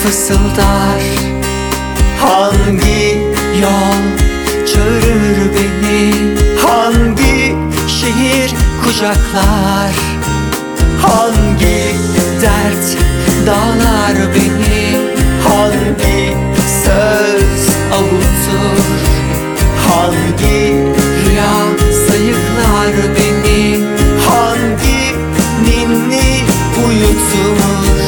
fısıldar. Hangi yol çağırır beni, hangi şehir kucaklar, hangi dert dağlar beni, hangi söz avutur, hangi rüya sayıklar beni, hangi ninni uyutur.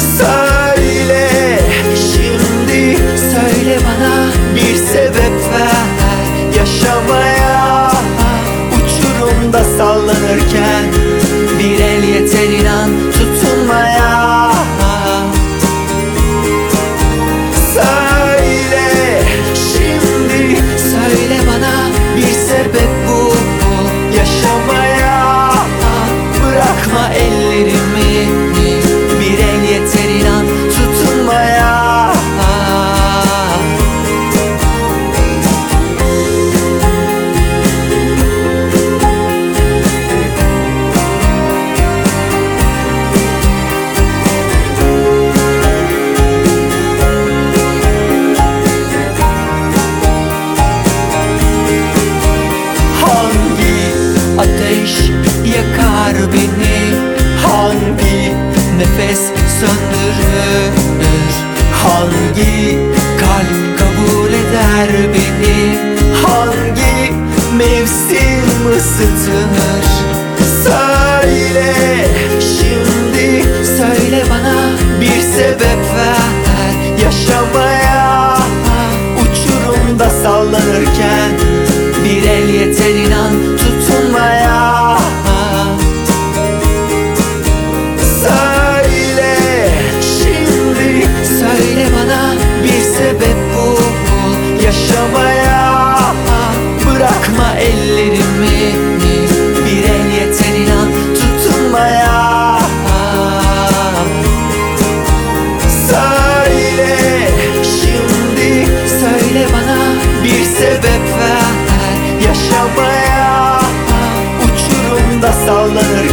Söyle şimdi, söyle bana bir sebep ver yaşamaya. Uçurumda sallanırken bir el yeter inan tutunmaya. Söyle şimdi, söyle bana bir sebep bul yaşamaya. Bırakma ellerimi, bir el yeter inan tutunmaya. Ateş yakar beni, hangi nefes söndürür, hangi kalp kabul eder beni, hangi mevsim ısıtır. Söyle şimdi, söyle bana bir sebep ver yaşamaya. Uçurumda sallanırken bir el yeter inan tutunmaya. Söyle şimdi, söyle bana bir sebep bul yaşamaya. Bırakma ellerimi, bir el yeter inan tutunmaya. Söyle şimdi, söyle bana bir sebep ver yaşamaya. Uçurumda sallanır